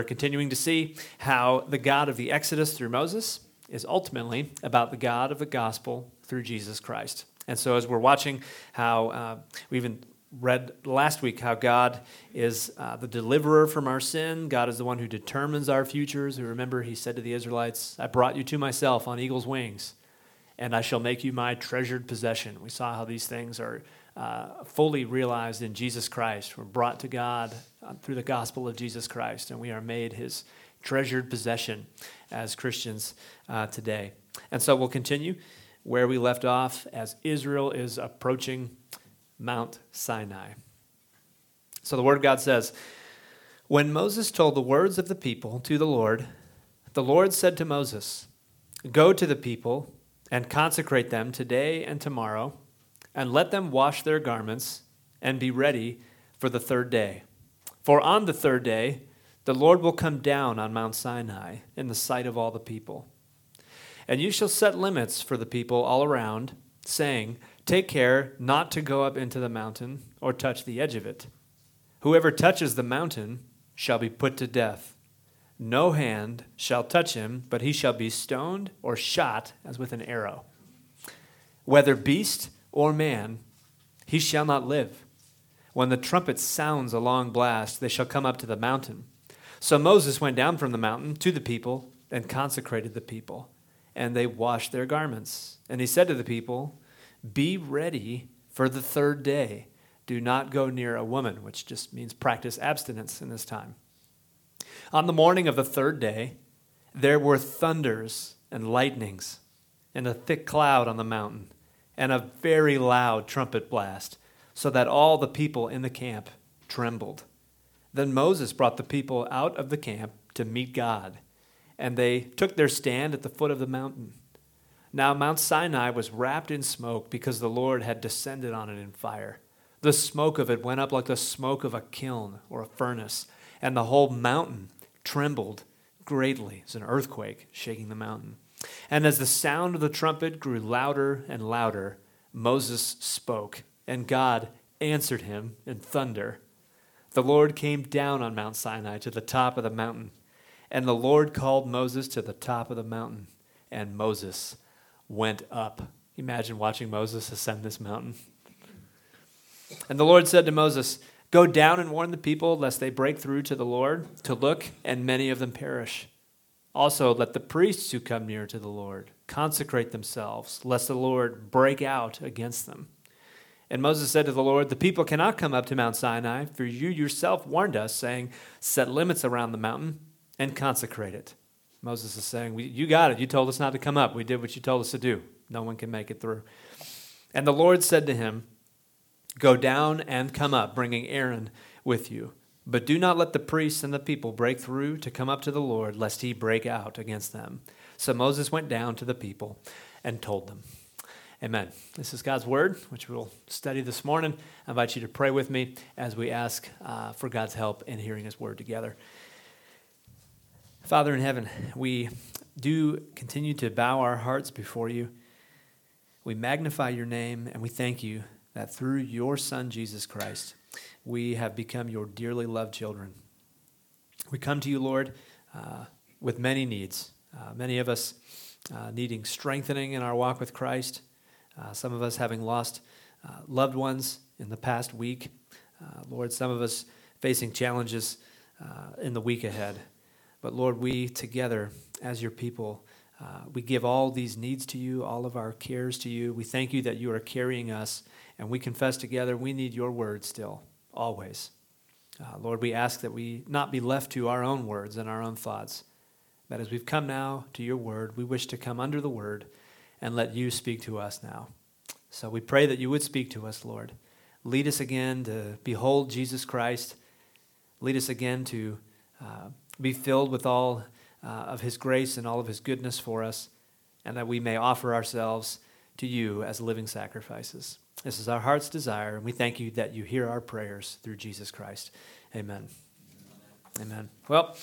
We're continuing to see how the God of the Exodus through Moses is ultimately about the God of the gospel through Jesus Christ. And so as we're watching how we even read last week how God is the deliverer from our sin. God is the one who determines our futures. You remember he said to the Israelites, I brought you to myself on eagle's wings, and I shall make you my treasured possession. We saw how these things are fully realized in Jesus Christ. We're brought to God through the gospel of Jesus Christ, and we are made his treasured possession as Christians today. And so we'll continue where we left off as Israel is approaching Mount Sinai. So the Word of God says, when Moses told the words of the people to the Lord said to Moses, go to the people and consecrate them today and tomorrow, and let them wash their garments and be ready for the third day. For on the third day, the Lord will come down on Mount Sinai in the sight of all the people. And you shall set limits for the people all around, saying, take care not to go up into the mountain or touch the edge of it. Whoever touches the mountain shall be put to death. No hand shall touch him, but he shall be stoned or shot as with an arrow. Whether beast or man, he shall not live. When the trumpet sounds a long blast, they shall come up to the mountain. So Moses went down from the mountain to the people and consecrated the people, and they washed their garments. And he said to the people, be ready for the third day. Do not go near a woman, which just means practice abstinence in this time. On the morning of the third day, there were thunders and lightnings and a thick cloud on the mountain and a very loud trumpet blast, so that all the people in the camp trembled. Then Moses brought the people out of the camp to meet God, and they took their stand at the foot of the mountain. Now Mount Sinai was wrapped in smoke because the Lord had descended on it in fire. The smoke of it went up like the smoke of a kiln or a furnace, and the whole mountain trembled greatly. It's an earthquake shaking the mountain. And as the sound of the trumpet grew louder and louder, Moses spoke, and God answered him in thunder. The Lord came down on Mount Sinai to the top of the mountain, and the Lord called Moses to the top of the mountain, and Moses went up. Imagine watching Moses ascend this mountain. And the Lord said to Moses, go down and warn the people lest they break through to the Lord to look, and many of them perish. Also let the priests who come near to the Lord consecrate themselves, lest the Lord break out against them. And Moses said to the Lord, the people cannot come up to Mount Sinai, for you yourself warned us, saying, set limits around the mountain and consecrate it. Moses is saying, you got it. You told us not to come up. We did what you told us to do. No one can make it through. And the Lord said to him, go down and come up, bringing Aaron with you. But do not let the priests and the people break through to come up to the Lord, lest he break out against them. So Moses went down to the people and told them. Amen. This is God's word, which we'll study this morning. I invite you to pray with me as we ask for God's help in hearing his word together. Father in heaven, we do continue to bow our hearts before you. We magnify your name, and we thank you that through your Son, Jesus Christ, we have become your dearly loved children. We come to you, Lord, with many needs. Many of us needing strengthening in our walk with Christ. Some of us having lost loved ones in the past week. Lord, some of us facing challenges in the week ahead. But Lord, we together as your people, we give all these needs to you, all of our cares to you. We thank you that you are carrying us, and we confess together we need your word still, always. Lord, we ask that we not be left to our own words and our own thoughts, but as we've come now to your word, we wish to come under the word and let you speak to us now. So we pray that you would speak to us, Lord. Lead us again to behold Jesus Christ. Lead us again to be filled with all of his grace and all of his goodness for us, and that we may offer ourselves to you as living sacrifices. This is our heart's desire, and we thank you that you hear our prayers through Jesus Christ. Amen. Amen. Well,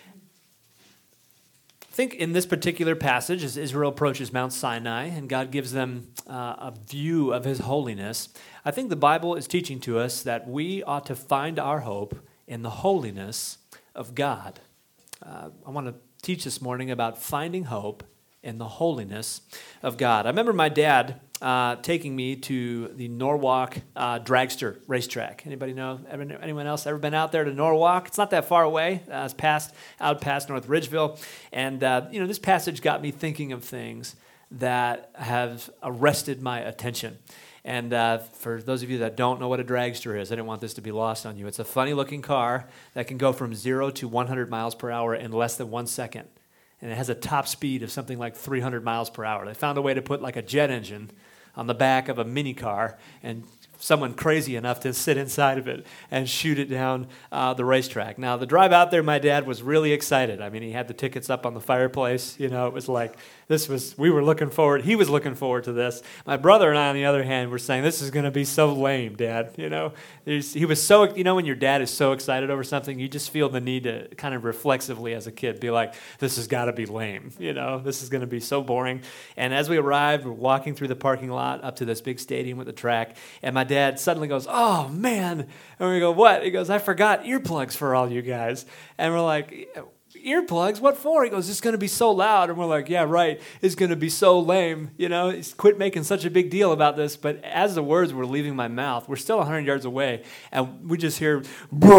I think in this particular passage, as Israel approaches Mount Sinai and God gives them a view of his holiness, I think the Bible is teaching to us that we ought to find our hope in the holiness of God. I want to teach this morning about finding hope in the holiness of God. I remember my dad taking me to the Norwalk Dragster racetrack. Anybody know? Anyone else ever been out there to Norwalk? It's not that far away. It's out past North Ridgeville. And, this passage got me thinking of things that have arrested my attention. And for those of you that don't know what a dragster is, I didn't want this to be lost on you. It's a funny-looking car that can go from 0 to 100 miles per hour in less than 1 second. And it has a top speed of something like 300 miles per hour. They found a way to put like a jet engine on the back of a mini car and someone crazy enough to sit inside of it and shoot it down the racetrack. Now, the drive out there, my dad was really excited. I mean, he had the tickets up on the fireplace. It was like, he was looking forward to this. My brother and I, on the other hand, were saying, this is going to be so lame, Dad. He was so, when your dad is so excited over something, you just feel the need to kind of reflexively as a kid be like, this has got to be lame. This is going to be so boring. And as we arrived, we're walking through the parking lot up to this big stadium with the track, and my dad suddenly goes, oh, man. And we go, what? He goes, I forgot earplugs for all you guys. And we're like, earplugs? What for? He goes, it's going to be so loud. And we're like, yeah, right. It's going to be so lame. Quit making such a big deal about this. But as the words were leaving my mouth, we're still 100 yards away, and we just hear,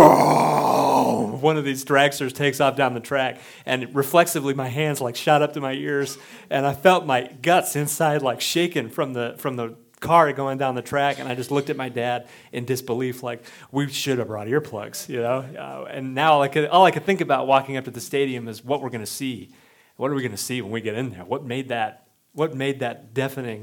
bro! One of these dragsters takes off down the track, and reflexively my hands like shot up to my ears, and I felt my guts inside like shaking from the car going down the track, and I just looked at my dad in disbelief, like, we should have brought earplugs, and now all I could think about walking up to the stadium is what we're going to see. What are we going to see when we get in there? What made that deafening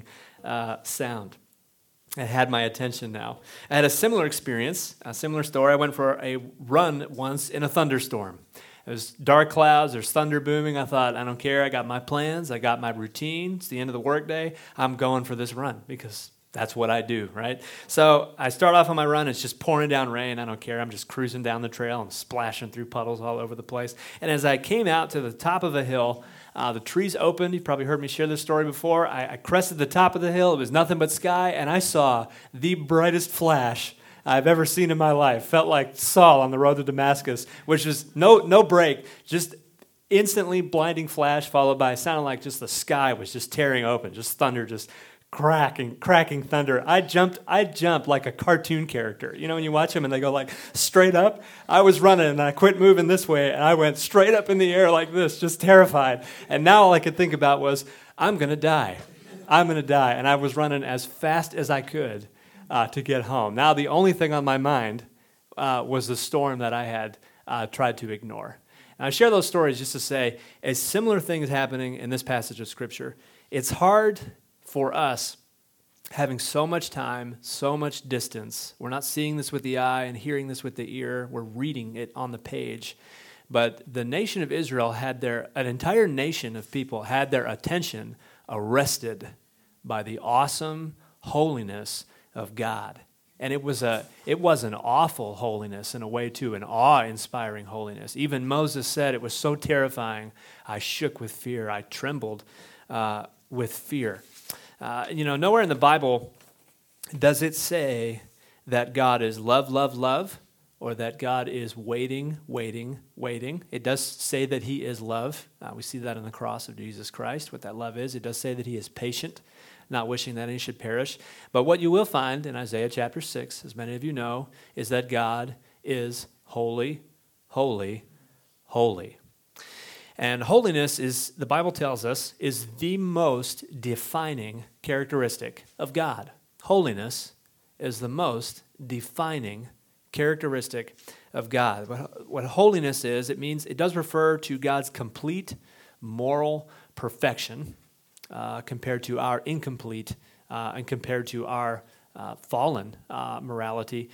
sound? It had my attention now. I had a similar experience, a similar story. I went for a run once in a thunderstorm. It was dark clouds, there's thunder booming. I thought, I don't care, I got my plans, I got my routine. It's the end of the workday. I'm going for this run because that's what I do, right? So I start off on my run, it's just pouring down rain. I don't care, I'm just cruising down the trail and splashing through puddles all over the place. And as I came out to the top of a hill, the trees opened. You've probably heard me share this story before. I crested the top of the hill. It was nothing but sky, and I saw the brightest flash I've ever seen in my life. Felt like Saul on the road to Damascus, which was no break, just instantly blinding flash followed by, sounded like just the sky was just tearing open, just thunder, just cracking thunder. I jumped like a cartoon character. When you watch them and they go like straight up? I was running and I quit moving this way and I went straight up in the air like this, just terrified. And now all I could think about was, I'm going to die. And I was running as fast as I could to get home. Now the only thing on my mind was the storm that I had tried to ignore. And I share those stories just to say a similar thing is happening in this passage of Scripture. It's hard for us, having so much time, so much distance. We're not seeing this with the eye and hearing this with the ear. We're reading it on the page. But the nation of Israel an entire nation of people had their attention arrested by the awesome holiness of God. And it was an awful holiness in a way too, an awe-inspiring holiness. Even Moses said it was so terrifying, I shook with fear, I trembled with fear. Nowhere in the Bible does it say that God is love, love, love, or that God is waiting, waiting, waiting. It does say that he is love. We see that on the cross of Jesus Christ, what that love is. It does say that he is patient, not wishing that any should perish. But what you will find in Isaiah chapter 6, as many of you know, is that God is holy, holy, holy. And holiness is, the Bible tells us, is the most defining characteristic of God. Holiness is the most defining characteristic of God. What holiness is, it does refer to God's complete moral perfection compared to our incomplete and compared to our fallen morality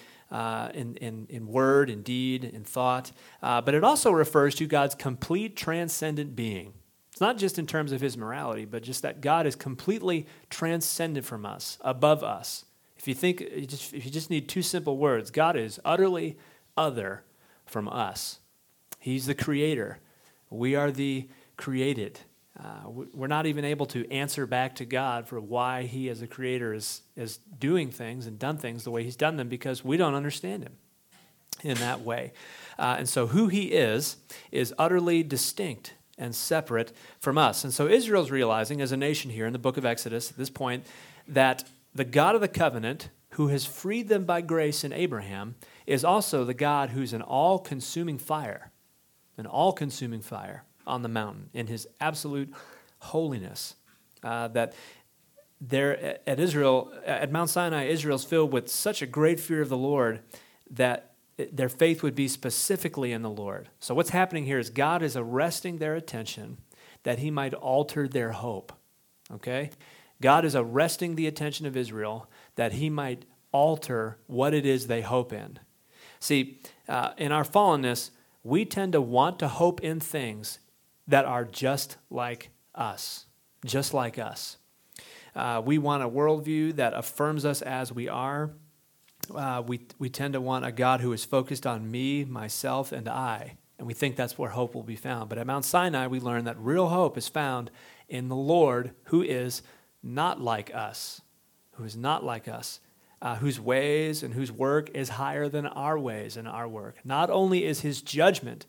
in word, in deed, in thought. But it also refers to God's complete transcendent being. It's not just in terms of his morality, but just that God is completely transcendent from us, above us. If you just need two simple words, God is utterly other from us. He's the creator. We are the created. We're not even able to answer back to God for why he as a creator is doing things and done things the way he's done them because we don't understand him. in that way. And so who he is utterly distinct and separate from us. And so Israel's realizing as a nation here in the book of Exodus at this point that the God of the covenant, who has freed them by grace in Abraham, is also the God who's an all-consuming fire on the mountain in his absolute holiness. That there at Mount Sinai, Israel's filled with such a great fear of the Lord that their faith would be specifically in the Lord. So what's happening here is God is arresting their attention that he might alter their hope. Okay? God is arresting the attention of Israel that he might alter what it is they hope in. See, in our fallenness, we tend to want to hope in things that are just like us. Just like us. We want a worldview that affirms us as we are. We tend to want a God who is focused on me, myself, and I. And we think that's where hope will be found. But at Mount Sinai, we learn that real hope is found in the Lord who is not like us. Whose ways and whose work is higher than our ways and our work. Not only is his judgment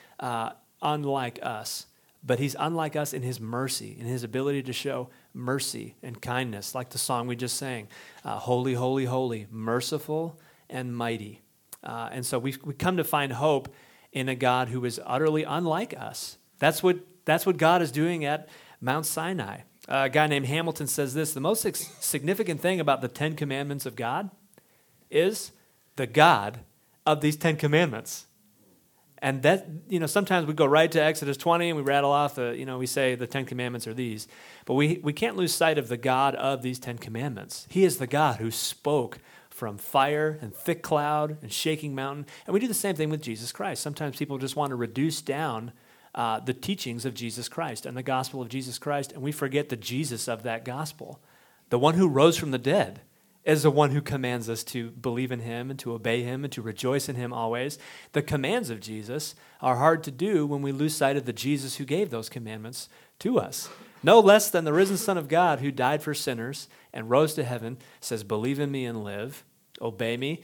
unlike us, but he's unlike us in his mercy, in his ability to show mercy and kindness, like the song we just sang, holy, holy, holy, merciful and mighty. And so we come to find hope in a God who is utterly unlike us. That's what God is doing at Mount Sinai. A guy named Hamilton says this: the most significant thing about the Ten Commandments of God is the God of these Ten Commandments. And that, sometimes we go right to Exodus 20 and we rattle off, we say the Ten Commandments are these. But we can't lose sight of the God of these Ten Commandments. He is the God who spoke from fire and thick cloud and shaking mountain. And we do the same thing with Jesus Christ. Sometimes people just want to reduce down the teachings of Jesus Christ and the gospel of Jesus Christ, and we forget the Jesus of that gospel. The one who rose from the dead is the one who commands us to believe in him and to obey him and to rejoice in him always. The commands of Jesus are hard to do when we lose sight of the Jesus who gave those commandments to us. No less than the risen Son of God who died for sinners and rose to heaven says, believe in me and live, obey me,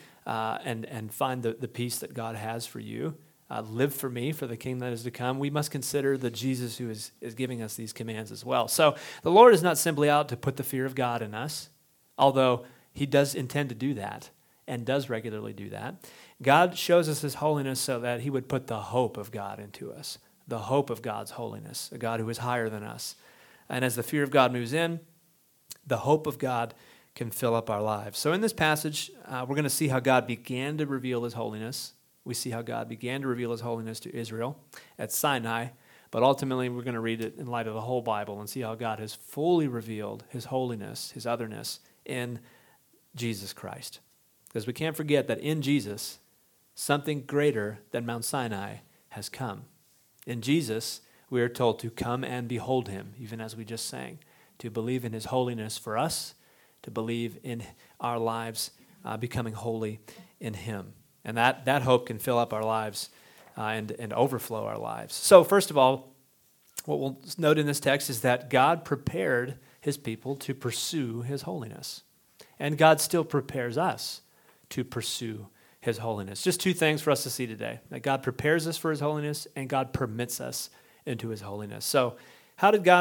and find the peace that God has for you. Live for me, for the kingdom that is to come. We must consider the Jesus who is giving us these commands as well. So the Lord is not simply out to put the fear of God in us, although he does intend to do that and does regularly do that. God shows us his holiness so that he would put the hope of God into us, the hope of God's holiness, a God who is higher than us. And as the fear of God moves in, the hope of God can fill up our lives. So in this passage, we're going to see how God began to reveal his holiness. We see how God began to reveal his holiness to Israel at Sinai, but ultimately we're going to read it in light of the whole Bible and see how God has fully revealed his holiness, his otherness in Jesus Christ. Because we can't forget that in Jesus, something greater than Mount Sinai has come. In Jesus, we are told to come and behold him, even as we just sang, to believe in his holiness for us, to believe in our lives becoming holy in him. And that hope can fill up our lives and overflow our lives. So first of all, what we'll note in this text is that God prepared his people to pursue his holiness. And God still prepares us to pursue his holiness. Just two things for us to see today. That God prepares us for his holiness and God permits us into his holiness. So how does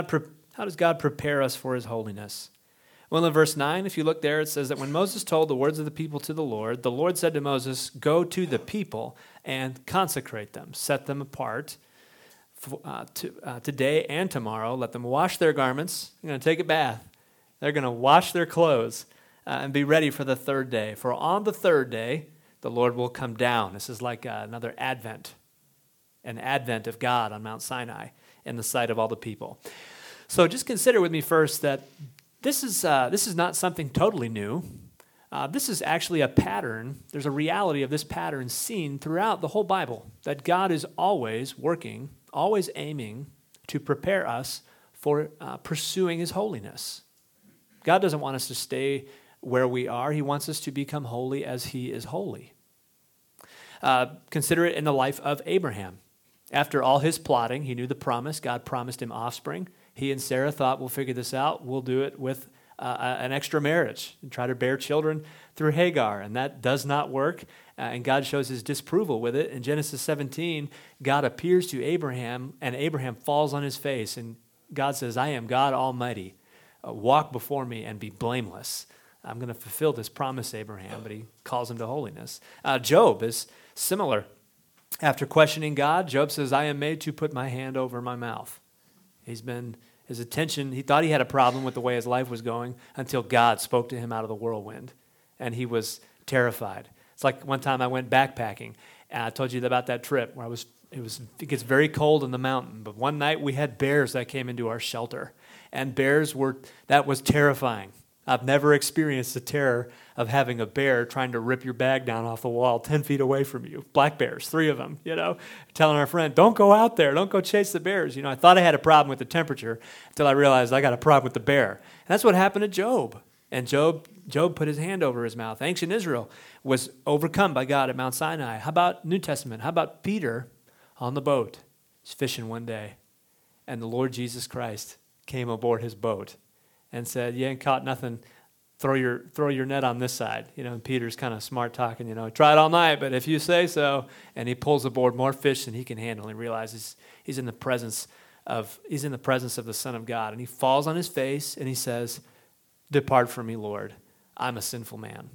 God prepare us for his holiness? Well, in verse 9, if you look there, it says that when Moses told the words of the people to the Lord said to Moses, go to the people and consecrate them, set them apart today and tomorrow. Let them wash their garments. They're going to take a bath. They're going to wash their clothes and be ready for the third day. For on the third day, the Lord will come down. This is like another advent, an advent of God on Mount Sinai in the sight of all the people. So just consider with me first that this is not something totally new. This is actually a pattern. There's a reality of this pattern seen throughout the whole Bible, that God is always working, always aiming to prepare us for pursuing his holiness. God doesn't want us to stay where we are. He wants us to become holy as he is holy. Consider it in the life of Abraham. After all his plotting, he knew the promise. God promised him offspring. He and Sarah thought, we'll figure this out. We'll do it with an extra marriage and try to bear children through Hagar, and that does not work, and God shows his disapproval with it. In Genesis 17, God appears to Abraham, and Abraham falls on his face, and God says, I am God Almighty. Walk before me and be blameless. I'm going to fulfill this promise, Abraham, but he calls him to holiness. Job is similar. After questioning God, Job says, I am made to put my hand over my mouth. His attention, he thought he had a problem with the way his life was going until God spoke to him out of the whirlwind, and he was terrified. It's like one time I went backpacking, and I told you about that trip where it gets very cold in the mountain, but one night we had bears that came into our shelter, and that was terrifying. I've never experienced the terror of having a bear trying to rip your bag down off the wall 10 feet away from you. Black bears, 3 of them, telling our friend, don't go out there, don't go chase the bears. I thought I had a problem with the temperature until I realized I got a problem with the bear. And that's what happened to Job. And Job put his hand over his mouth. Ancient Israel was overcome by God at Mount Sinai. How about New Testament? How about Peter on the boat? He's fishing one day, and the Lord Jesus Christ came aboard his boat and said, you ain't caught nothing, throw your net on this side. And Peter's kind of smart talking, tried all night, but if you say so. And he pulls aboard more fish than he can handle. And he realizes he's in the presence of the Son of God. And he falls on his face and he says, depart from me, Lord. I'm a sinful man.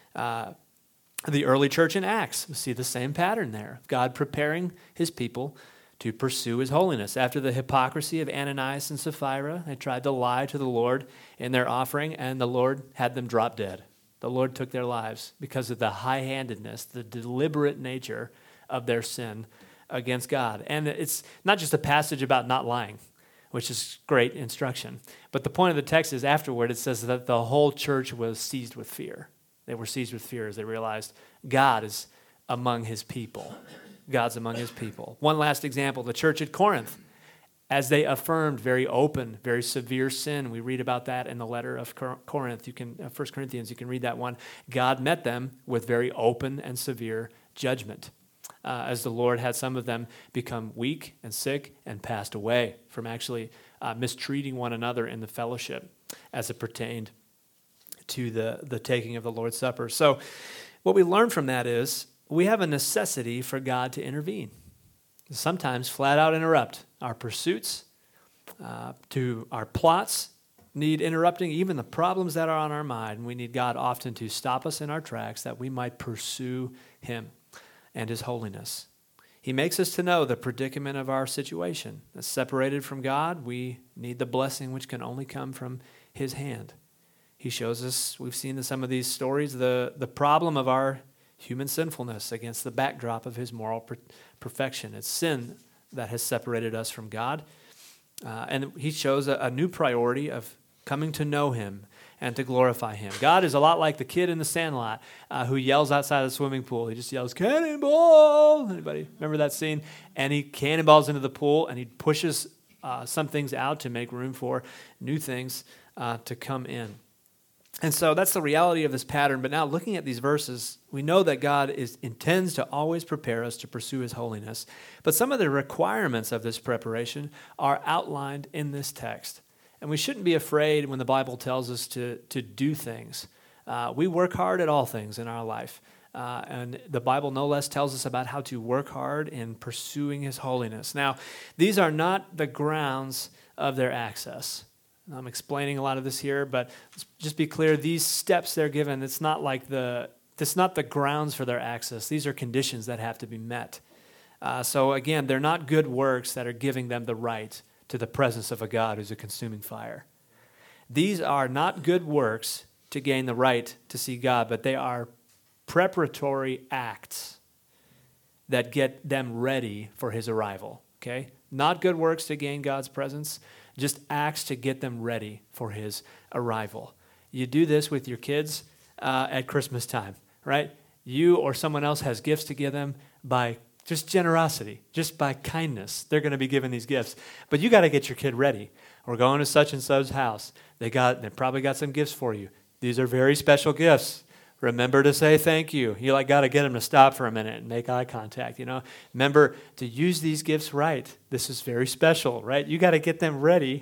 The early church in Acts, we see the same pattern there. God preparing his people to pursue his holiness. After the hypocrisy of Ananias and Sapphira, they tried to lie to the Lord in their offering, and the Lord had them drop dead. The Lord took their lives because of the high-handedness, the deliberate nature of their sin against God. And it's not just a passage about not lying, which is great instruction. But the point of the text is afterward, it says that the whole church was seized with fear. They were seized with fear as they realized God is among his people. God's among his people. One last example, the church at Corinth. As they affirmed very open, very severe sin, we read about that in the letter of Corinth. 1 Corinthians, you can read that one. God met them with very open and severe judgment, as the Lord had some of them become weak and sick and passed away from actually mistreating one another in the fellowship as it pertained to the taking of the Lord's Supper. So what we learn from that is we have a necessity for God to intervene. Sometimes flat out interrupt. Our pursuits to our plots need interrupting, even the problems that are on our mind. We need God often to stop us in our tracks that we might pursue him and his holiness. He makes us to know the predicament of our situation. As separated from God, we need the blessing which can only come from his hand. He shows us, we've seen in some of these stories, the problem of our human sinfulness against the backdrop of his moral perfection. It's sin that has separated us from God. And he shows a new priority of coming to know him and to glorify him. God is a lot like the kid in the Sandlot who yells outside the swimming pool. He just yells, cannonball! Anybody remember that scene? And he cannonballs into the pool and he pushes some things out to make room for new things to come in. And so that's the reality of this pattern. But now looking at these verses, we know that God intends to always prepare us to pursue his holiness. But some of the requirements of this preparation are outlined in this text. And we shouldn't be afraid when the Bible tells us to do things. We work hard at all things in our life. And the Bible no less tells us about how to work hard in pursuing his holiness. Now, these are not the grounds of their access. I'm explaining a lot of this here, but let's just be clear, these steps they're given, it's not the grounds for their access. These are conditions that have to be met. So again, they're not good works that are giving them the right to the presence of a God who's a consuming fire. These are not good works to gain the right to see God, but they are preparatory acts that get them ready for his arrival, okay? Not good works to gain God's presence, just acts to get them ready for his arrival. You do this with your kids at Christmas time, right? You or someone else has gifts to give them by just generosity, just by kindness. They're going to be given these gifts. But you got to get your kid ready. We're going to such and such house. They probably got some gifts for you. These are very special gifts. Remember to say thank you. You got to get them to stop for a minute and make eye contact, Remember to use these gifts right. This is very special, right? You got to get them ready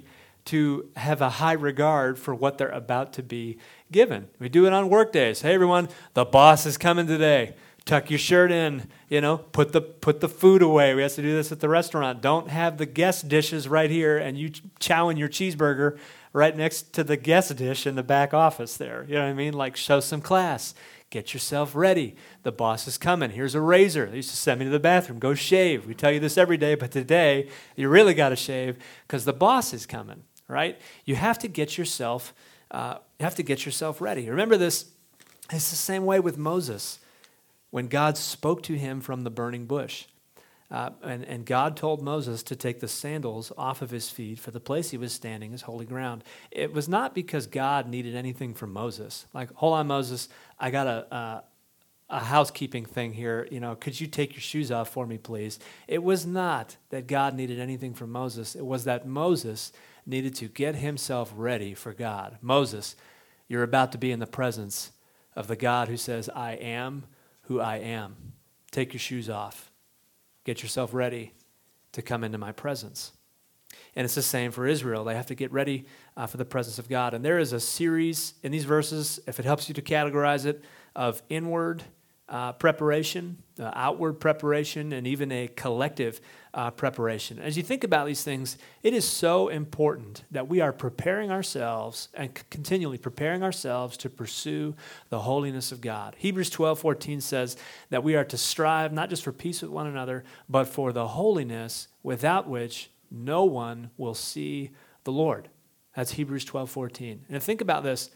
to have a high regard for what they're about to be given. We do it on work days. Hey, everyone, the boss is coming today. Tuck your shirt in, put the food away. We have to do this at the restaurant. Don't have the guest dishes right here and you chowing your cheeseburger right next to the guest dish in the back office there. You know what I mean? Like, show some class. Get yourself ready. The boss is coming. Here's a razor. They used to send me to the bathroom. Go shave. We tell you this every day, but today you really got to shave because the boss is coming, right? You have to get yourself ready. Remember this. It's the same way with Moses. When God spoke to him from the burning bush, and God told Moses to take the sandals off of his feet, for the place he was standing is holy ground. It was not because God needed anything from Moses. Like, hold on, Moses, I got a housekeeping thing here. Could you take your shoes off for me, please? It was not that God needed anything from Moses. It was that Moses needed to get himself ready for God. Moses, you're about to be in the presence of the God who says, I am who I am. Take your shoes off. Get yourself ready to come into my presence. And it's the same for Israel. They have to get ready for the presence of God. And there is a series in these verses, if it helps you to categorize it, of inward preparation, outward preparation, and even a collective preparation. As you think about these things, it is so important that we are preparing ourselves and continually preparing ourselves to pursue the holiness of God. Hebrews 12:14 says that we are to strive not just for peace with one another, but for the holiness without which no one will see the Lord. That's Hebrews 12:14. And think about this.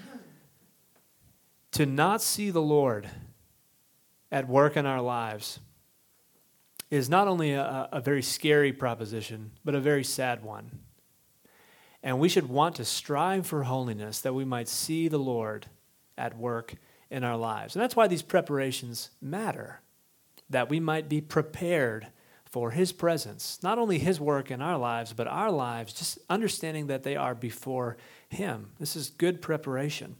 To not see the Lord at work in our lives is not only a very scary proposition, but a very sad one. And we should want to strive for holiness that we might see the Lord at work in our lives. And that's why these preparations matter, that we might be prepared for his presence, not only his work in our lives, but our lives, just understanding that they are before him. This is good preparation.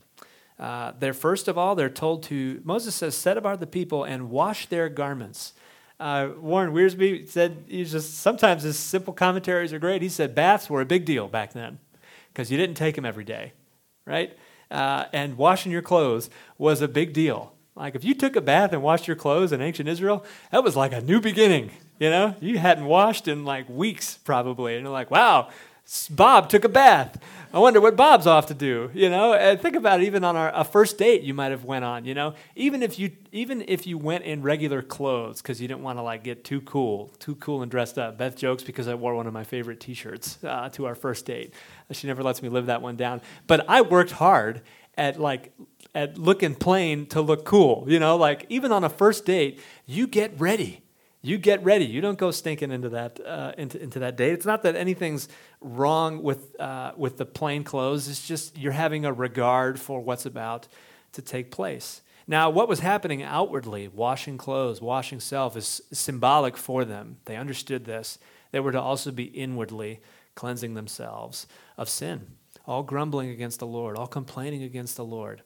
First of all, they're told to, Moses says, set apart the people and wash their garments. Warren Wiersbe said, sometimes his simple commentaries are great. He said baths were a big deal back then because you didn't take them every day, right? And washing your clothes was a big deal. Like if you took a bath and washed your clothes in ancient Israel, that was like a new beginning, You hadn't washed in like weeks probably. And you're like, wow, Bob took a bath. I wonder what Bob's off to do, And think about it, even on a first date you might have went on, Even if you went in regular clothes because you didn't want to get too cool and dressed up. Beth jokes because I wore one of my favorite T-shirts to our first date. She never lets me live that one down. But I worked hard at looking plain to look cool, even on a first date, you get ready. You get ready. You don't go stinking into that into that date. It's not that anything's wrong with the plain clothes. It's just you're having a regard for what's about to take place. Now, what was happening outwardly, washing clothes, washing self, is symbolic for them. They understood this. They were to also be inwardly cleansing themselves of sin, all grumbling against the Lord, all complaining against the Lord.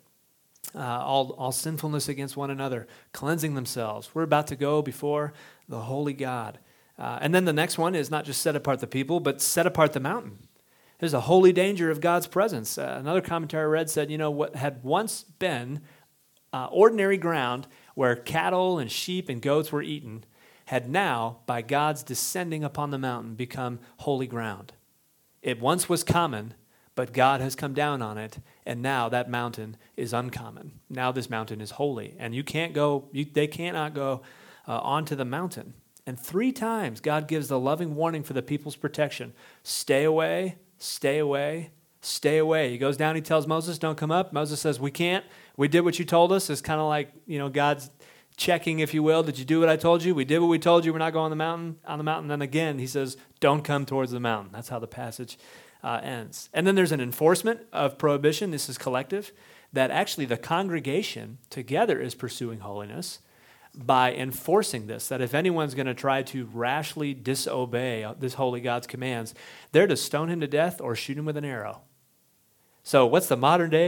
All sinfulness against one another, cleansing themselves. We're about to go before the holy God. And then the next one is not just set apart the people, but set apart the mountain. There's a holy danger of God's presence. Another commentary I read said, what had once been ordinary ground where cattle and sheep and goats were eaten had now, by God's descending upon the mountain, become holy ground. It once was common, but God has come down on it, and now that mountain is uncommon. Now this mountain is holy, and they cannot go onto the mountain. And 3 times God gives the loving warning for the people's protection. Stay away, stay away, stay away. He goes down, he tells Moses, don't come up. Moses says, we can't. We did what you told us. It's kind of like, God's checking, if you will. Did you do what I told you? We did what we told you. We're not going on the mountain. Then again, he says, don't come towards the mountain. That's how the passage ends. And then there's an enforcement of prohibition. This is collective, that actually the congregation together is pursuing holiness by enforcing this, that if anyone's going to try to rashly disobey this holy God's commands, they're to stone him to death or shoot him with an arrow. So what's the modern day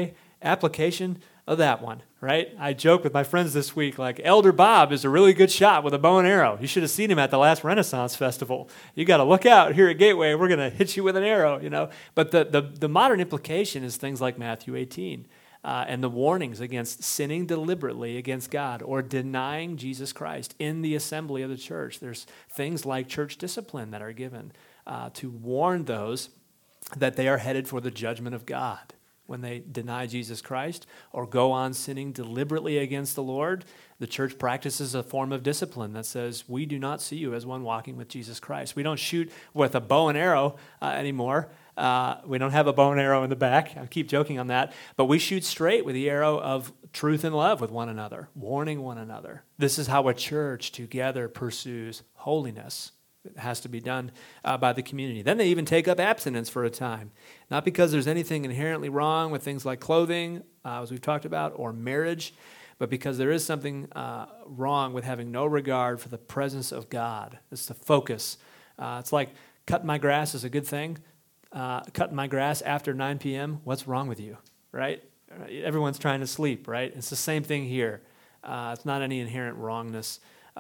application of that one, right? I joke with my friends this week, like Elder Bob is a really good shot with a bow and arrow. You should have seen him at the last Renaissance Festival. You got to look out here at Gateway. We're going to hit you with an arrow, you know. But the modern implication is things like Matthew 18 and the warnings against sinning deliberately against God or denying Jesus Christ in the assembly of the church. There's things like church discipline that are given to warn those that they are headed for the judgment of God when they deny Jesus Christ or go on sinning deliberately against the Lord. The church practices a form of discipline that says, we do not see you as one walking with Jesus Christ. We don't shoot with a bow and arrow anymore. We don't have a bow and arrow in the back. I keep joking on that. But we shoot straight with the arrow of truth and love with one another, warning one another. This is how a church together pursues holiness. It has to be done by the community. Then they even take up abstinence for a time. Not because there's anything inherently wrong with things like clothing, as we've talked about, or marriage, but because there is something wrong with having no regard for the presence of God. It's the focus. It's like cutting my grass is a good thing. Cutting my grass after 9 p.m., what's wrong with you, right? Everyone's trying to sleep, right? It's the same thing here. It's not any inherent wrongness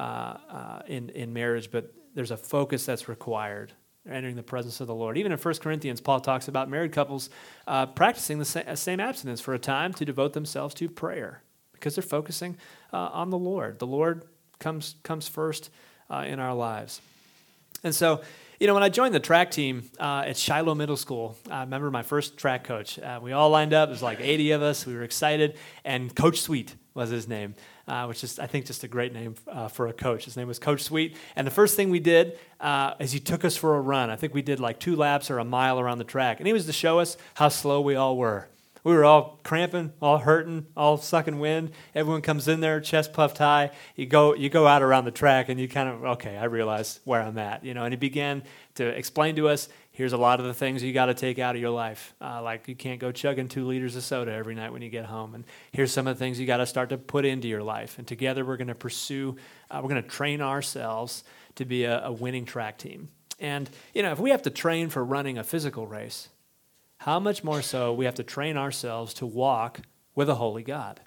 in marriage, but there's a focus that's required, entering the presence of the Lord. Even in 1 Corinthians, Paul talks about married couples practicing the same abstinence for a time to devote themselves to prayer because they're focusing on the Lord. The Lord comes first in our lives. And so, you know, when I joined the track team at Shiloh Middle School, I remember my first track coach. We all lined up. There's like 80 of us. We were excited. And Coach Sweet was his name, which is, I think, just a great name for a coach. His name was Coach Sweet. And the first thing we did is he took us for a run. I think we did like 2 laps or a mile around the track. And he was to show us how slow we all were. We were all cramping, all hurting, all sucking wind. Everyone comes in there, chest puffed high. You go out around the track, and you kind of, okay, I realize where I'm at, you know. And he began to explain to us, here's a lot of the things you got to take out of your life. Like you can't go chugging 2 liters of soda every night when you get home. And here's some of the things you got to start to put into your life. And together we're going to pursue, we're going to train ourselves to be a winning track team. And, you know, if we have to train for running a physical race, how much more so we have to train ourselves to walk with a holy God.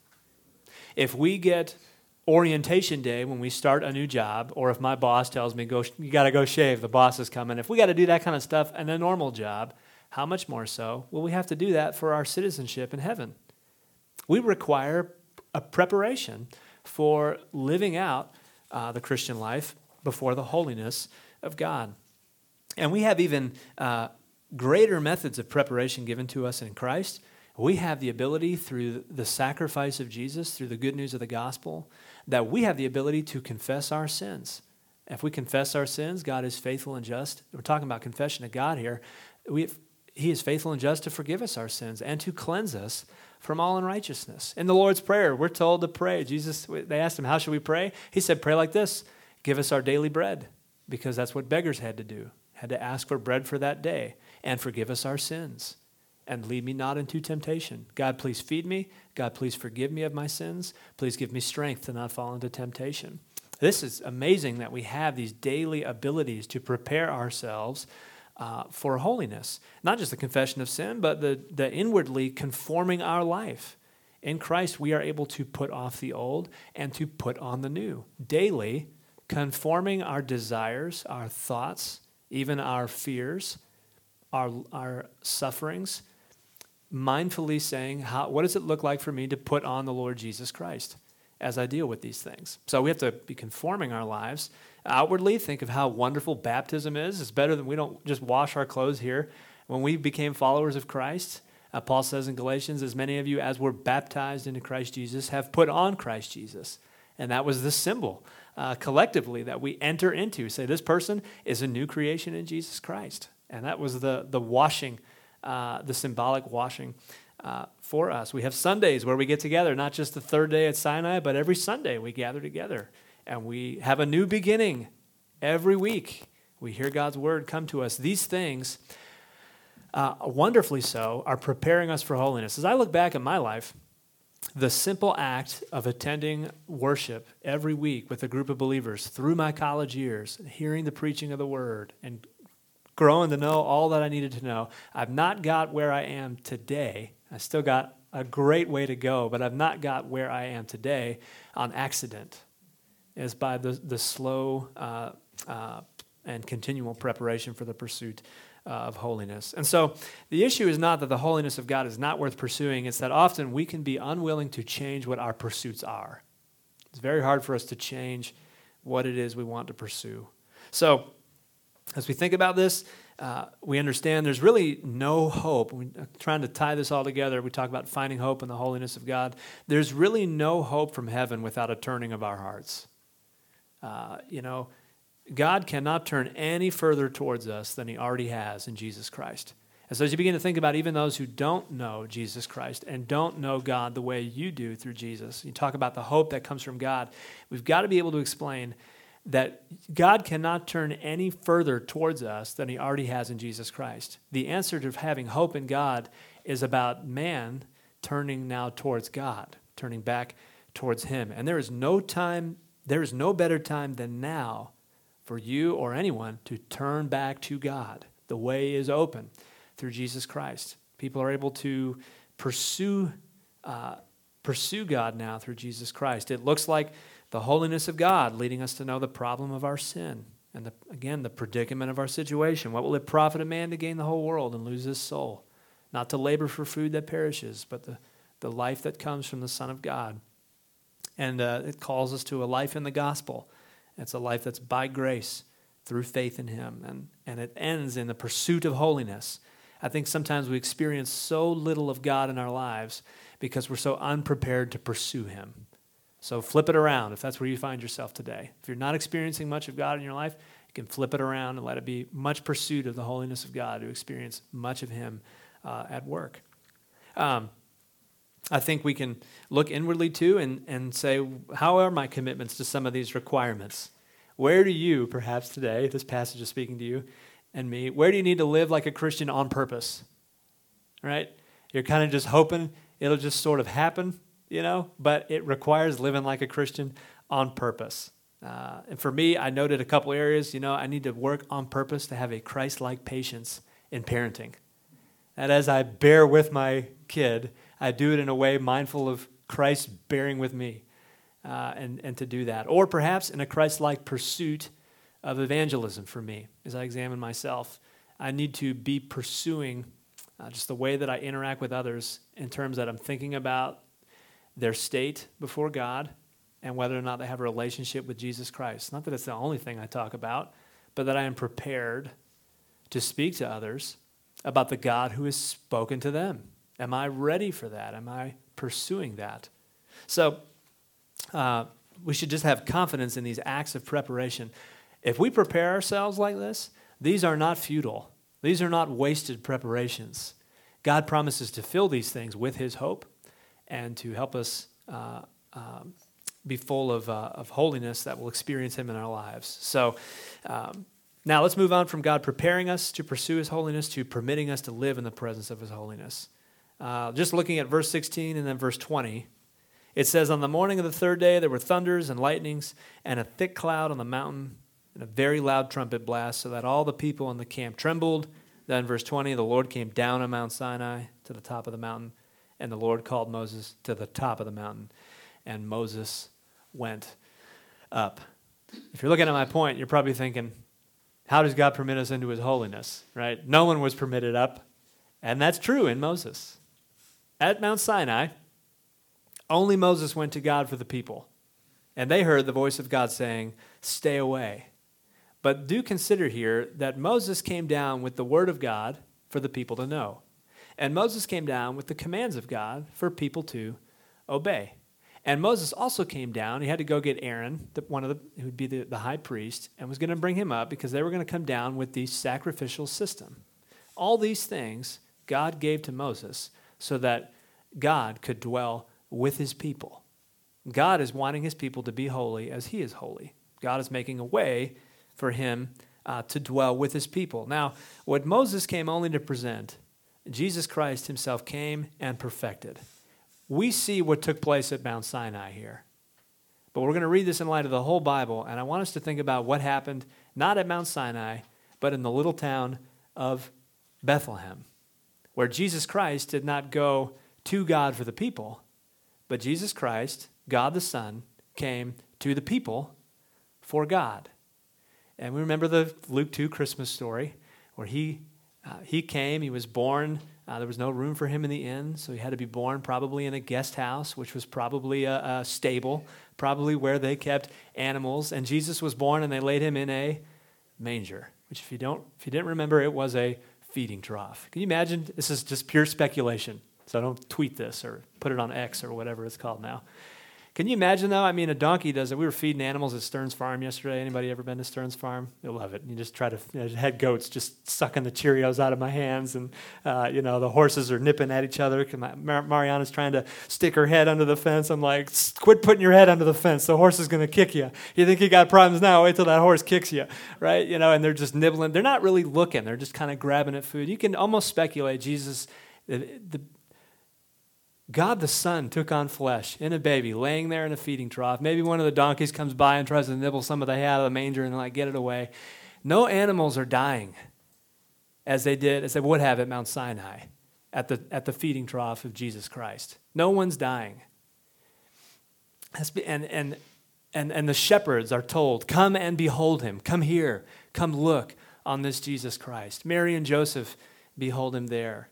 If we get orientation day when we start a new job, or if my boss tells me, you got to go shave, the boss is coming. If we got to do that kind of stuff in a normal job, how much more so will we have to do that for our citizenship in heaven? We require a preparation for living out the Christian life before the holiness of God. And we have even greater methods of preparation given to us in Christ. We have the ability through the sacrifice of Jesus, through the good news of the gospel, that we have the ability to confess our sins. If we confess our sins, God is faithful and just. We're talking about confession of God here. He is faithful and just to forgive us our sins and to cleanse us from all unrighteousness. In the Lord's Prayer, we're told to pray. They asked him, how should we pray? He said, pray like this, give us our daily bread, because that's what beggars had to do, had to ask for bread for that day, and forgive us our sins. And lead me not into temptation. God, please feed me. God, please forgive me of my sins. Please give me strength to not fall into temptation. This is amazing that we have these daily abilities to prepare ourselves for holiness. Not just the confession of sin, but the inwardly conforming our life. In Christ, we are able to put off the old and to put on the new. Daily, conforming our desires, our thoughts, even our fears, our sufferings, mindfully saying, what does it look like for me to put on the Lord Jesus Christ as I deal with these things? So we have to be conforming our lives. Outwardly, think of how wonderful baptism is. It's better than we don't just wash our clothes here. When we became followers of Christ, Paul says in Galatians, as many of you as were baptized into Christ Jesus have put on Christ Jesus. And that was the symbol collectively that we enter into. Say, this person is a new creation in Jesus Christ. And that was the washing, the symbolic washing for us. We have Sundays where we get together, not just the third day at Sinai, but every Sunday we gather together. And we have a new beginning every week. We hear God's word come to us. These things, wonderfully so, are preparing us for holiness. As I look back at my life, the simple act of attending worship every week with a group of believers through my college years, hearing the preaching of the word, and growing to know all that I needed to know. I've not got where I am today I still got a great way to go, but I've not got where I am today on accident. It's by the slow and continual preparation for the pursuit of holiness. And so the issue is not that the holiness of God is not worth pursuing. It's that often we can be unwilling to change what our pursuits are. It's very hard for us to change what it is we want to pursue. So as we think about this, we understand there's really no hope. We're trying to tie this all together. We talk about finding hope in the holiness of God. There's really no hope from heaven without a turning of our hearts. God cannot turn any further towards us than he already has in Jesus Christ. And so as you begin to think about even those who don't know Jesus Christ and don't know God the way you do through Jesus, you talk about the hope that comes from God, we've got to be able to explain that God cannot turn any further towards us than he already has in Jesus Christ. The answer to having hope in God is about man turning now towards God, turning back towards him. And there is no better time than now for you or anyone to turn back to God. The way is open through Jesus Christ. People are able to pursue God now through Jesus Christ. It looks like the holiness of God leading us to know the problem of our sin and, the predicament of our situation. What will it profit a man to gain the whole world and lose his soul? Not to labor for food that perishes, but the life that comes from the Son of God. And it calls us to a life in the gospel. It's a life that's by grace through faith in him. And it ends in the pursuit of holiness. I think sometimes we experience so little of God in our lives because we're so unprepared to pursue him. So flip it around if that's where you find yourself today. If you're not experiencing much of God in your life, you can flip it around and let it be much pursuit of the holiness of God to experience much of him at work. I think we can look inwardly too and say, how are my commitments to some of these requirements? Where do you, perhaps today, this passage is speaking to you and me, where do you need to live like a Christian on purpose? Right? You're kind of just hoping it'll just sort of happen, but it requires living like a Christian on purpose. And for me, I noted a couple areas, I need to work on purpose to have a Christ-like patience in parenting. That as I bear with my kid, I do it in a way mindful of Christ bearing with me, and to do that. Or perhaps in a Christ-like pursuit of evangelism for me. As I examine myself, I need to be pursuing just the way that I interact with others in terms that I'm thinking about their state before God and whether or not they have a relationship with Jesus Christ. Not that it's the only thing I talk about, but that I am prepared to speak to others about the God who has spoken to them. Am I ready for that? Am I pursuing that? So we should just have confidence in these acts of preparation. If we prepare ourselves like this, these are not futile. These are not wasted preparations. God promises to fill these things with his hope and to help us be full of holiness that will experience him in our lives. So now let's move on from God preparing us to pursue his holiness to permitting us to live in the presence of his holiness. Just looking at verse 16 and then verse 20, it says, on the morning of the third day there were thunders and lightnings and a thick cloud on the mountain and a very loud trumpet blast so that all the people in the camp trembled. Then verse 20, the Lord came down on Mount Sinai to the top of the mountain, and the Lord called Moses to the top of the mountain, and Moses went up. If you're looking at my point, you're probably thinking, how does God permit us into his holiness, right? No one was permitted up, and that's true in Moses. At Mount Sinai, only Moses went to God for the people, and they heard the voice of God saying, stay away. But do consider here that Moses came down with the word of God for the people to know. And Moses came down with the commands of God for people to obey. And Moses also came down. He had to go get Aaron, who would be the high priest, and was going to bring him up because they were going to come down with the sacrificial system. All these things God gave to Moses so that God could dwell with his people. God is wanting his people to be holy as he is holy. God is making a way for him to dwell with his people. Now, what Moses came only to present, Jesus Christ himself came and perfected. We see what took place at Mount Sinai here. But we're going to read this in light of the whole Bible, and I want us to think about what happened not at Mount Sinai, but in the little town of Bethlehem, where Jesus Christ did not go to God for the people, but Jesus Christ, God the Son, came to the people for God. And we remember the Luke 2 Christmas story where he came, he was born. There was no room for him in the inn, so he had to be born probably in a guest house, which was probably a stable, probably where they kept animals. And Jesus was born, and they laid him in a manger, which if you didn't remember, it was a feeding trough. Can you imagine? This is just pure speculation, so don't tweet this or put it on X or whatever it's called now. Can you imagine, though? I mean, a donkey does it. We were feeding animals at Stearns Farm yesterday. Anybody ever been to Stearns Farm? You'll love it. You just try to, had goats just sucking the Cheerios out of my hands, and, the horses are nipping at each other. Mariana's trying to stick her head under the fence. I'm like, quit putting your head under the fence. The horse is going to kick you. You think you got problems now? Wait till that horse kicks you, right? And they're just nibbling. They're not really looking. They're just kind of grabbing at food. You can almost speculate Jesus, God the Son took on flesh in a baby, laying there in a feeding trough. Maybe one of the donkeys comes by and tries to nibble some of the hay out of the manger and get it away. No animals are dying as they would have at Mount Sinai at the feeding trough of Jesus Christ. No one's dying. And the shepherds are told, come and behold him. Come here. Come look on this Jesus Christ. Mary and Joseph behold him there.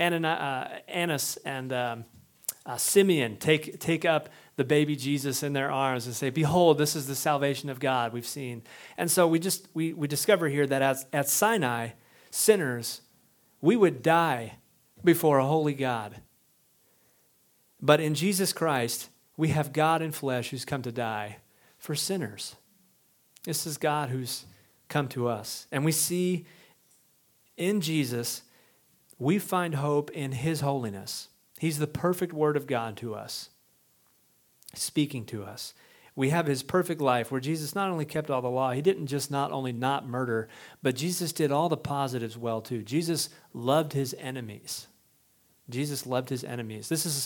Annas and Simeon take up the baby Jesus in their arms and say, behold, this is the salvation of God we've seen. And so we discover here that at Sinai, sinners, we would die before a holy God. But in Jesus Christ, we have God in flesh who's come to die for sinners. This is God who's come to us. And we see in Jesus, we find hope in his holiness. He's the perfect word of God to us, speaking to us. We have his perfect life where Jesus not only kept all the law, he didn't just not only not murder, but Jesus did all the positives well too. Jesus loved his enemies. Jesus loved his enemies. This is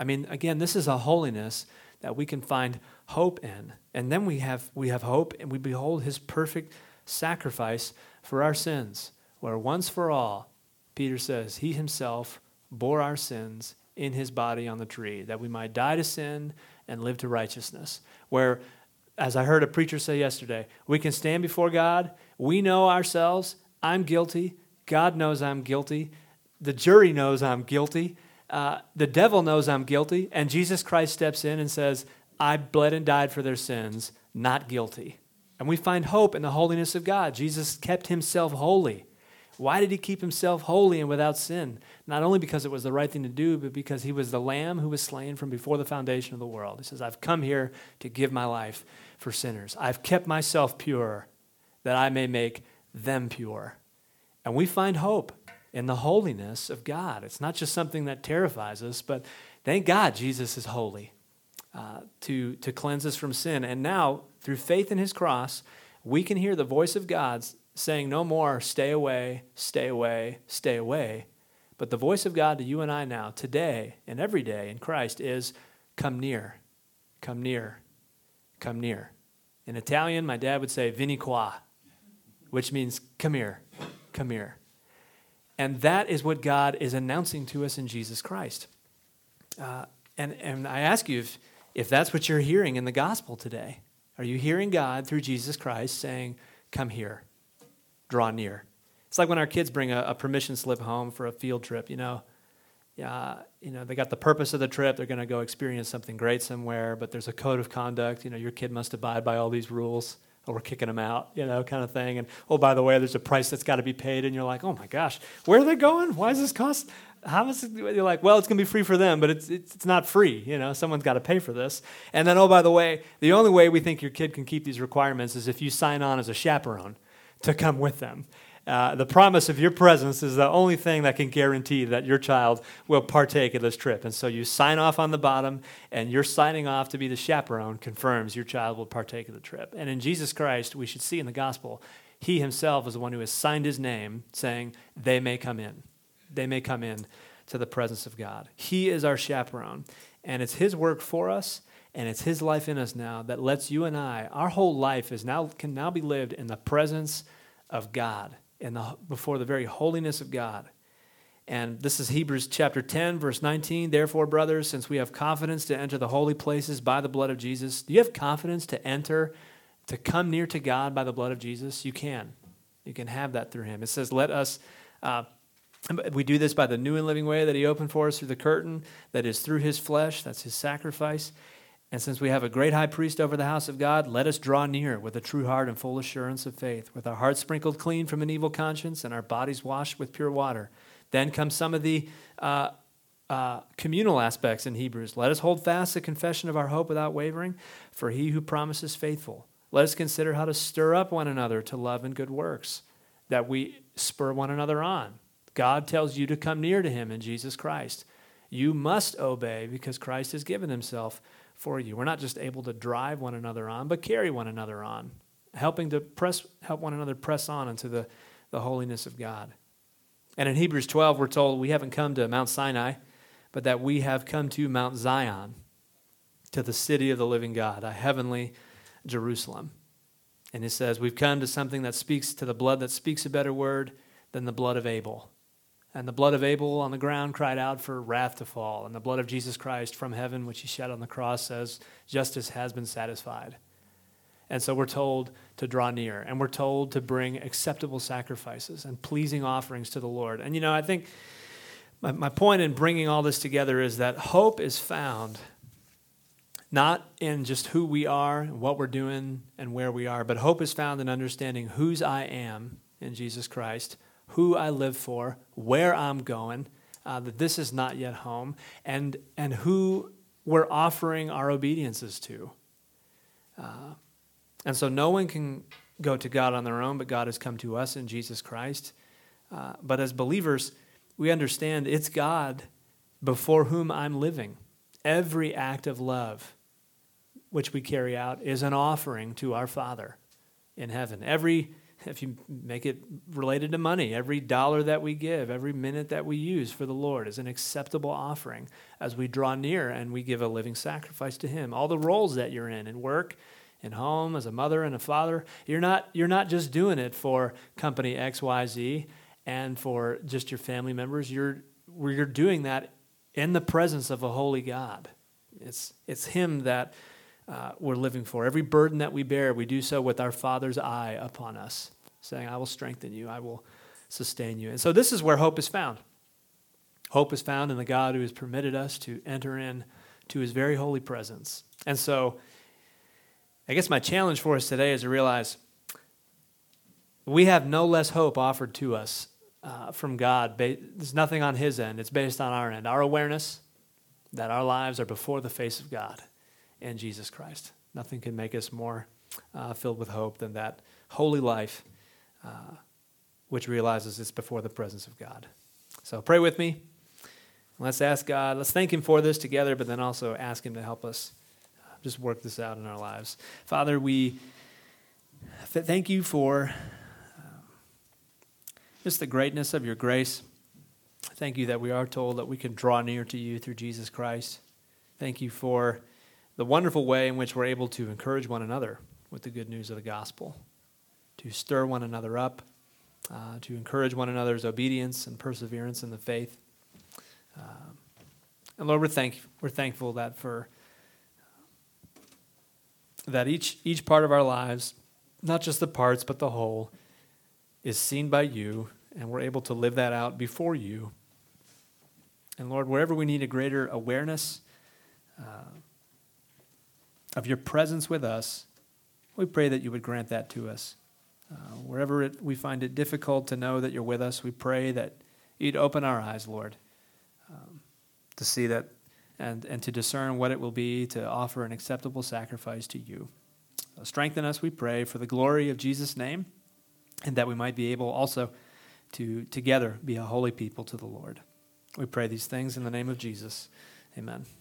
a holiness that we can find hope in. And then we have hope, and we behold his perfect sacrifice for our sins, where once for all, Peter says, he himself bore our sins in his body on the tree, that we might die to sin and live to righteousness. Where, as I heard a preacher say yesterday, we can stand before God. We know ourselves. I'm guilty. God knows I'm guilty. The jury knows I'm guilty. The devil knows I'm guilty. And Jesus Christ steps in and says, I bled and died for their sins, not guilty. And we find hope in the holiness of God. Jesus kept himself holy. Why did he keep himself holy and without sin? Not only because it was the right thing to do, but because he was the Lamb who was slain from before the foundation of the world. He says, I've come here to give my life for sinners. I've kept myself pure that I may make them pure. And we find hope in the holiness of God. It's not just something that terrifies us, but thank God Jesus is holy to cleanse us from sin. And now, through faith in his cross, we can hear the voice of God saying no more, stay away, stay away, stay away. But the voice of God to you and I now, today and every day in Christ is, come near, come near, come near. In Italian, my dad would say, vieni qua, which means come here, come here. And that is what God is announcing to us in Jesus Christ. And I ask you if that's what you're hearing in the gospel today. Are you hearing God through Jesus Christ saying, come here? Draw near. It's like when our kids bring a permission slip home for a field trip, they got the purpose of the trip. They're going to go experience something great somewhere, but there's a code of conduct. Your kid must abide by all these rules, or we're kicking them out, kind of thing. And, oh, by the way, there's a price that's got to be paid. And you're like, oh, my gosh, where are they going? Why does this cost? How much? You're like, well, it's going to be free for them, but it's not free. Someone's got to pay for this. And then, oh, by the way, the only way we think your kid can keep these requirements is if you sign on as a chaperone to come with them. The promise of your presence is the only thing that can guarantee that your child will partake of this trip. And so you sign off on the bottom, and your signing off to be the chaperone confirms your child will partake of the trip. And in Jesus Christ, we should see in the gospel, he himself is the one who has signed his name, saying, they may come in. They may come in to the presence of God. He is our chaperone, and it's his work for us, and it's his life in us now that lets you and I, our whole life can now be lived in the presence of God, before the very holiness of God. And this is Hebrews chapter 10, verse 19. Therefore, brothers, since we have confidence to enter the holy places by the blood of Jesus. Do you have confidence to enter, to come near to God by the blood of Jesus? You can. You can have that through him. It says, let us, we do this by the new and living way that he opened for us through the curtain, that is through his flesh, that's his sacrifice. And since we have a great high priest over the house of God, let us draw near with a true heart and full assurance of faith, with our hearts sprinkled clean from an evil conscience and our bodies washed with pure water. Then comes some of the communal aspects in Hebrews. Let us hold fast the confession of our hope without wavering, for he who promises faithful. Let us consider how to stir up one another to love and good works, that we spur one another on. God tells you to come near to him in Jesus Christ. You must obey because Christ has given himself for you. We're not just able to drive one another on, but carry one another on, help one another press on into the holiness of God. And in Hebrews 12, we're told we haven't come to Mount Sinai, but that we have come to Mount Zion, to the city of the living God, a heavenly Jerusalem. And it says we've come to something that speaks to the blood that speaks a better word than the blood of Abel. And the blood of Abel on the ground cried out for wrath to fall. And the blood of Jesus Christ from heaven, which he shed on the cross, says justice has been satisfied. And so we're told to draw near. And we're told to bring acceptable sacrifices and pleasing offerings to the Lord. And I think my point in bringing all this together is that hope is found not in just who we are, and what we're doing, and where we are, but hope is found in understanding whose I am in Jesus Christ, who I live for, where I'm going, that this is not yet home, and who we're offering our obediences to. And so no one can go to God on their own, but God has come to us in Jesus Christ. But as believers, we understand it's God before whom I'm living. Every act of love which we carry out is an offering to our Father in heaven. If you make it related to money, every dollar that we give, every minute that we use for the Lord is an acceptable offering as we draw near and we give a living sacrifice to him. All the roles that you're in work, in home, as a mother and a father, you're not just doing it for company XYZ and for just your family members. You're doing that in the presence of a holy God. It's him that we're living for. Every burden that we bear, we do so with our Father's eye upon us, saying, I will strengthen you, I will sustain you. And so this is where hope is found. Hope is found in the God who has permitted us to enter in to his very holy presence. And so I guess my challenge for us today is to realize we have no less hope offered to us from God. There's nothing on his end. It's based on our end. Our awareness that our lives are before the face of God in Jesus Christ. Nothing can make us more filled with hope than that holy life, which realizes it's before the presence of God. So pray with me. Let's ask God. Let's thank him for this together, but then also ask him to help us just work this out in our lives. Father, we thank you for just the greatness of your grace. Thank you that we are told that we can draw near to you through Jesus Christ. Thank you for the wonderful way in which we're able to encourage one another with the good news of the gospel, to stir one another up, to encourage one another's obedience and perseverance in the faith. And Lord, we're thankful that that each part of our lives, not just the parts but the whole, is seen by you, and we're able to live that out before you. And Lord, wherever we need a greater awareness of your presence with us, we pray that you would grant that to us. Wherever we find it difficult to know that you're with us, we pray that you'd open our eyes, Lord, to see that and to discern what it will be to offer an acceptable sacrifice to you. Strengthen us, we pray, for the glory of Jesus' name, and that we might be able also to together be a holy people to the Lord. We pray these things in the name of Jesus. Amen.